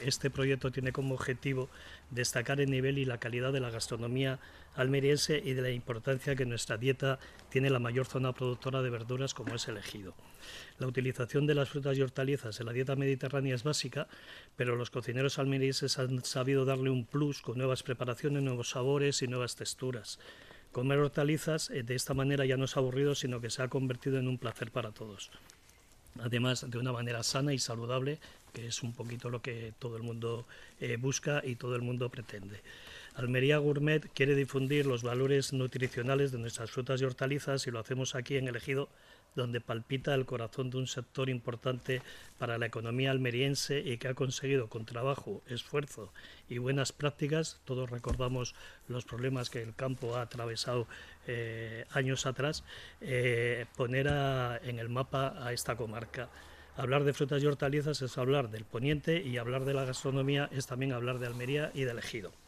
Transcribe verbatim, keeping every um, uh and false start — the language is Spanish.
este proyecto tiene como objetivo destacar el nivel y la calidad de la gastronomía almeriense y de la importancia que en nuestra dieta tiene la mayor zona productora de verduras como es el Ejido. La utilización de las frutas y hortalizas en la dieta mediterránea es básica, pero los cocineros almerienses han sabido darle un plus con nuevas preparaciones, nuevos sabores y nuevas texturas. Comer hortalizas de esta manera ya no es aburrido, sino que se ha convertido en un placer para todos. Además, de una manera sana y saludable, que es un poquito lo que todo el mundo eh, busca y todo el mundo pretende. Almería Gourmet quiere difundir los valores nutricionales de nuestras frutas y hortalizas y lo hacemos aquí en El Ejido, donde palpita el corazón de un sector importante para la economía almeriense y que ha conseguido con trabajo, esfuerzo y buenas prácticas, todos recordamos los problemas que el campo ha atravesado eh, años atrás, eh, poner a, en el mapa a esta comarca. Hablar de frutas y hortalizas es hablar del poniente y hablar de la gastronomía es también hablar de Almería y del Ejido.